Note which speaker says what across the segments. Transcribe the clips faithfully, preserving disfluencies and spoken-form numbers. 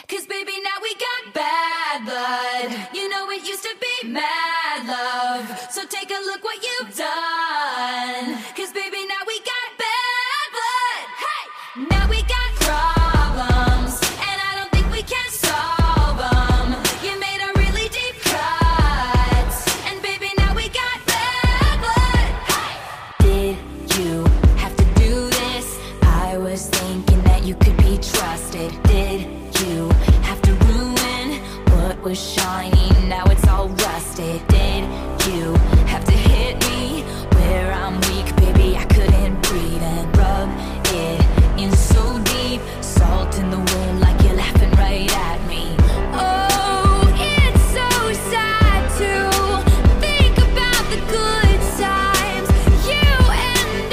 Speaker 1: 'Cause baby, now we got bad blood. You know it used to be mad love. So take a look what you've done. 'Cause baby, now we got bad blood. Hey! Now we got problems, and I don't think we can solve them. You made a really deep cut, and baby, now we got bad blood. Hey!
Speaker 2: Did you have to do this? I was thinking that you could be trusted. Did you have to ruin what was shiny? Now it's all rusted. Did you have to hit me where I'm weak? Baby, I couldn't breathe, and rub it in so deep. Salt in the wound like you're laughing right at me.
Speaker 1: Oh, it's so sad to think about the good times, you and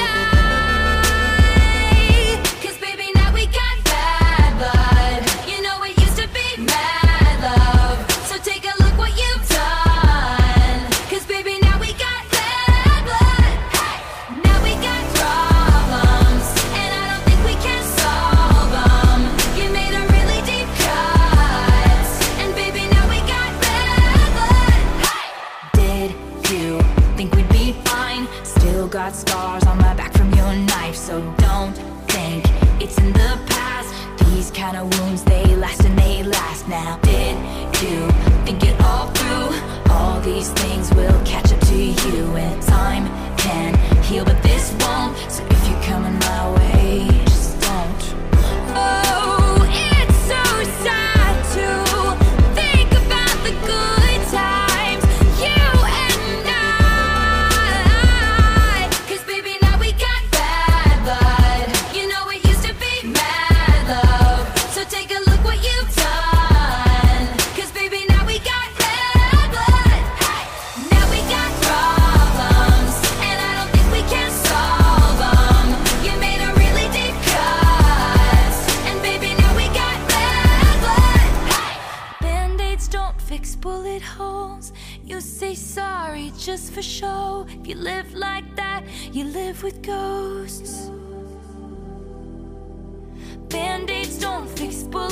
Speaker 1: I. 'Cause baby, now we got bad blood. You know it used to be mad love. So take a look what you've done. 'Cause baby, now we got bad blood. Hey! Now we got problems, and I don't think we can solve them. You made a really deep cut, and baby, now we got bad blood. Hey!
Speaker 2: Did you think we'd be fine? Still got scars on my back from your knife. So don't think it's in the past. These kind of wounds, they last and they last now. Did you think it all through? All these things will catch up to you, and time can heal, but this won't. So if you're coming my way, just don't.
Speaker 1: Oh, it's so sad to think about the good times, you and I. 'Cause baby, now we got bad blood. You know it used to be mad love. So take a look what you've done. 'Cause baby, now we got bad blood. Hey! Now we got problems, and I don't think we can solve them. You made a really deep cut, and baby, now we got bad blood. Hey! Band-aids don't fix bullet holes. You say sorry just for show. If you live like that, you live with ghosts. Band-aids don't fix bullet